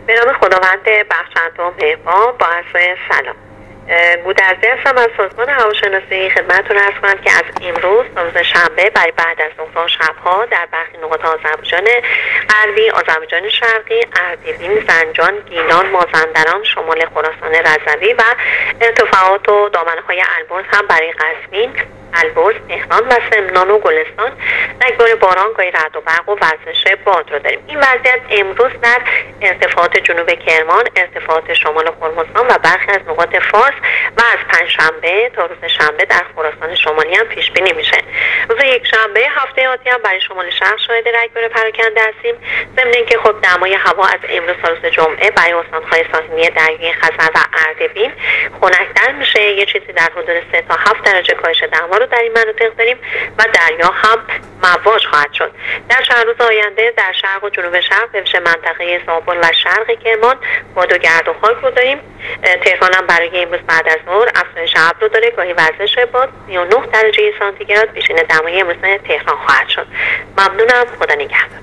به نام خداوند بخشنده و مهربان. با عرض سلام. گودرزی هستم از سازمان هواشناسی. خدمتتون عرض کنم که از امروز تا روز شنبه برای بعد از ظهر شبها در برخی نقاط آذربایجان غربی، آذربایجان شرقی، اردبیل، زنجان، گیلان، مازندران، شمال خراسان رضوی و ارتفاعات و دامنه‌های البرز هم برای قزوین، البرز، تهران و سمنان و گلستان رگبار باران، گاهی رعد و برق و وزش باد رو داریم. این وضعیت امروز در ارتفاعات جنوب کرمان، ارتفاعات شمال خرمزستان و برخی از نقاط فارس و از پنجشنبه تا روز شنبه در خراسان شمالی هم پیش بینی میشه. روز یکشنبه هفته آتی هم برای شمال شرق شاهد رگبار پراکنده هستیم. ضمن اینکه خب دمای هوا از امروز تا روز جمعه برای استان‌های ساحلی دریای خزر و اردبیل خنک‌تر میشه. یه چیزی در حدود 3 تا 7 درجه کاهش دما رو در این مناطق داریم و دریا هم مواج خواهد شد. در چند روز آینده در شرق و جنوب شرق به ویژه منطقه زابل و شرق کرمان باد و گرد و خاک رو داریم. تهران هم برای امروز بعد از ظهر افزایش ابر رو داره، گاهی وزش باد. 39 درجه سانتیگراد بیشترین دمای امروز تهران خواهد شد. ممنونم. خدا نگهدار.